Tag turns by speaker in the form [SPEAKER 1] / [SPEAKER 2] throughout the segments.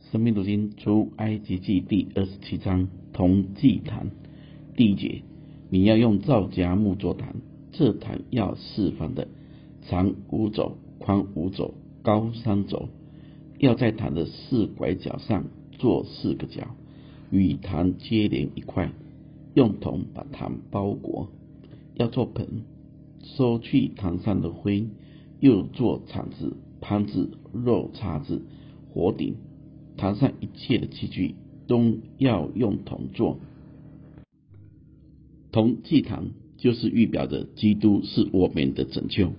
[SPEAKER 1] 生命读经出埃及记第27章铜祭坛第1节，你要用皂荚木做坛，这坛要四方的，长5肘，宽5肘，高3肘，要在坛的4拐角上做4个角，与坛接连一块，用铜把坛包裹。要做盆，收去坛上的灰，又做铲子、盘子、肉叉子、火鼎。坛上一切的器具都要用铜做。铜祭坛就是预表着基督是我们的拯救。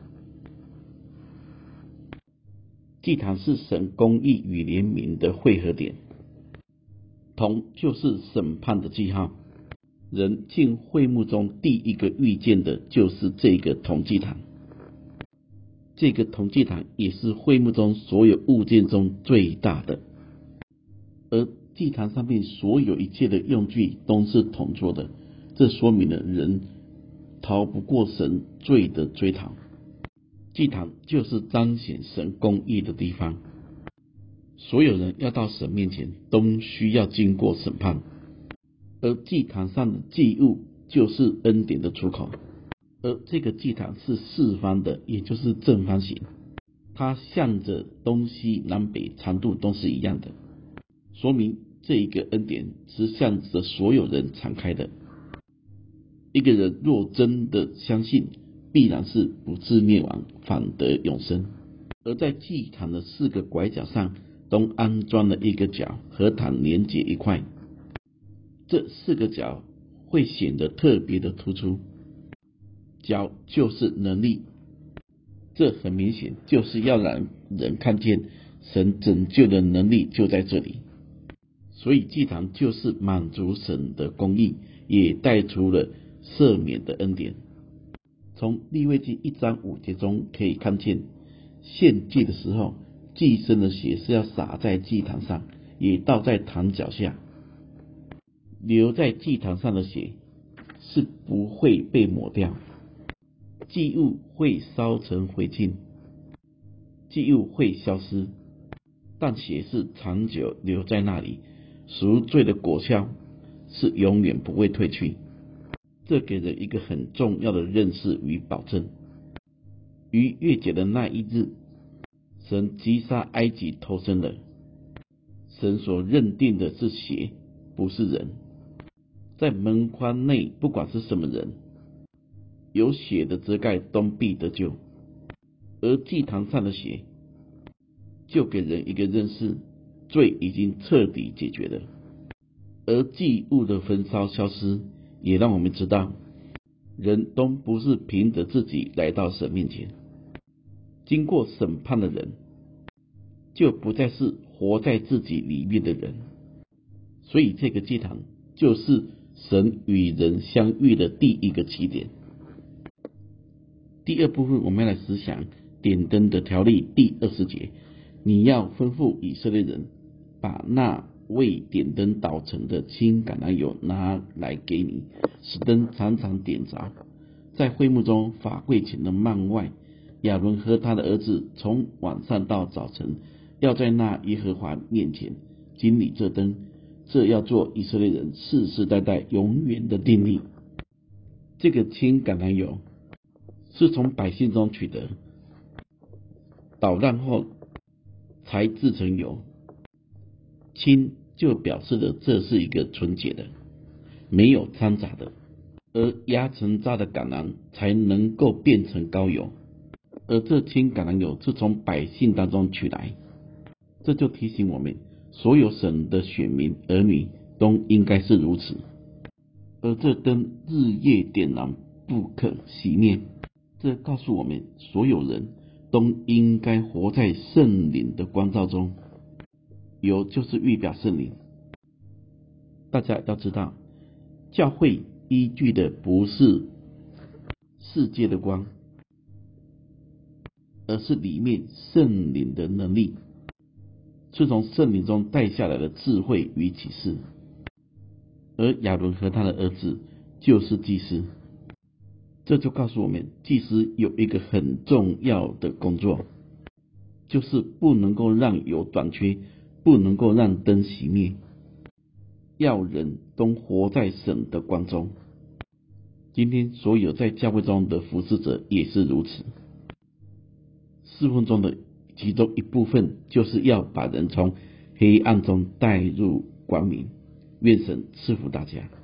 [SPEAKER 1] 祭坛是神公义与怜悯的汇合点，铜就是审判的记号。人进会幕中第一个遇见的就是这个铜祭坛。这个铜祭坛也是会幕中所有物件中最大的，而祭坛上面所有一切的用具都是铜做的，这说明了人逃不过神罪的追讨。祭坛就是彰显神公义的地方，所有人要到神面前都需要经过审判，而祭坛上的祭物就是恩典的出口。而这个祭坛是四方的，也就是正方形，它向着东西南北长度都是一样的，说明这一个恩典是向着所有人敞开的。一个人若真的相信，必然是不至灭亡，反得永生。而在祭坛的4个拐角上都安装了一个角，和坛连结一块，这4个角会显得特别的突出。角就是能力，这很明显就是要让人看见神拯救的能力就在这里。所以祭坛就是满足神的公义，也带出了赦免的恩典。从利未记1章5节中可以看见，献祭的时候，祭牲的血是要洒在祭坛上，也倒在坛脚下。留在祭坛上的血是不会被抹掉，祭物会烧成灰烬，祭物会消失，但血是长久留在那里，赎罪的果效是永远不会退去。这给人一个很重要的认识与保证。逾越节的那一日，神击杀埃及偷生的，神所认定的是血，不是人。在门框内不管是什么人，有血的遮盖都必得救。而祭坛上的血就给人一个认识，罪已经彻底解决了。而祭物的焚烧消失，也让我们知道人都不是凭着自己来到神面前。经过审判的人就不再是活在自己里面的人，所以这个祭坛就是神与人相遇的第一个起点。第2部分我们要来思想点灯的条例第20节，你要吩咐以色列人把那为点灯捣成的青橄榄油拿来给你，使灯常常点着。在会幕中法柜前的幔外，亚伦和他的儿子从晚上到早晨，要在那耶和华面前经理这灯，这要做以色列人世世代代永远的定例。这个青橄榄油是从百姓中取得，捣烂后才制成油。青就表示了这是一个纯洁的，没有掺杂的，而压成渣的橄榄才能够变成膏油，而这青橄榄油是从百姓当中取来。这就提醒我们，所有神的选民儿女都应该是如此。而这灯日夜点燃，不可熄灭，这告诉我们所有人都应该活在圣灵的光照中。油就是预表圣灵。大家要知道，教会依据的不是世界的光，而是里面圣灵的能力，是从圣灵中带下来的智慧与启示。而亚伦和他的儿子就是祭司，这就告诉我们，祭司有一个很重要的工作，就是不能够让油短缺， 不能够让灯熄灭，要人都活在神的光中。今天所有在教会中的服侍者也是如此。侍奉中的其中一部分，就是要把人从黑暗中带入光明。愿神赐福大家。